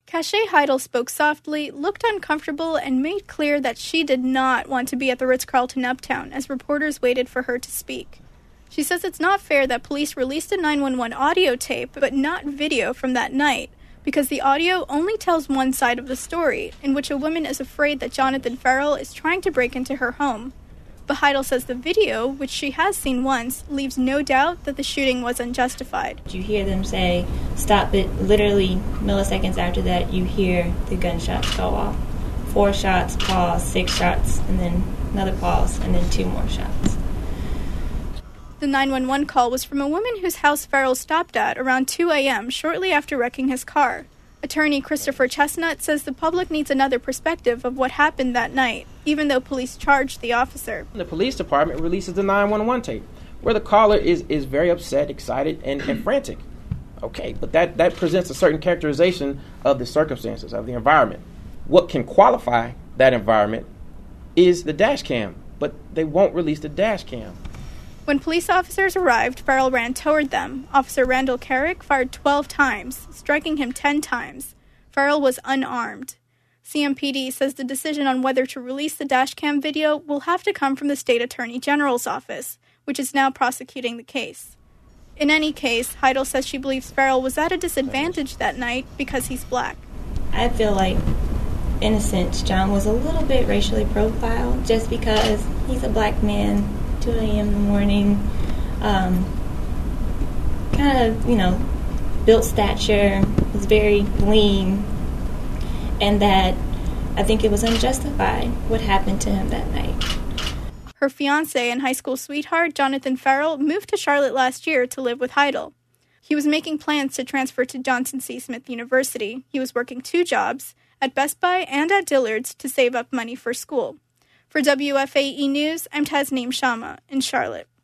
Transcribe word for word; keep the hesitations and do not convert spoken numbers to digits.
Cachet Heidel spoke softly, looked uncomfortable, and made clear that she did not want to be at the Ritz-Carlton Uptown as reporters waited for her to speak. She says it's not fair that police released a nine one one audio tape, but not video from that night, because the audio only tells one side of the story, in which a woman is afraid that Jonathan Ferrell is trying to break into her home. But Heidel says the video, which she has seen once, leaves no doubt that the shooting was unjustified. You hear them say, stop it. Literally milliseconds after that, you hear the gunshots go off. Four shots, pause, six shots, and then another pause, and then two more shots. The nine one one call was from a woman whose house Ferrell stopped at around two a.m. shortly after wrecking his car. Attorney Christopher Chestnut says the public needs another perspective of what happened that night, even though police charged the officer. The police department releases the nine one one tape, where the caller is, is very upset, excited, and, and frantic. Okay, but that, that presents a certain characterization of the circumstances, of the environment. What can qualify that environment is the dash cam, but they won't release the dash cam. When police officers arrived, Ferrell ran toward them. Officer Randall Carrick fired twelve times, striking him ten times. Ferrell was unarmed. C M P D says the decision on whether to release the dashcam video will have to come from the state attorney general's office, which is now prosecuting the case. In any case, Heidel says she believes Ferrell was at a disadvantage that night because he's black. I feel like, in a sense, John was a little bit racially profiled just because he's a black man, two a.m. in the morning, um, kind of, you know, built stature, was very lean, and that I think it was unjustified what happened to him that night. Her fiancé and high school sweetheart, Jonathan Ferrell, moved to Charlotte last year to live with Heidel. He was making plans to transfer to Johnson C. Smith University. He was working two jobs, at Best Buy and at Dillard's, to save up money for school. For W F A E News, I'm Tasneem Sharma in Charlotte.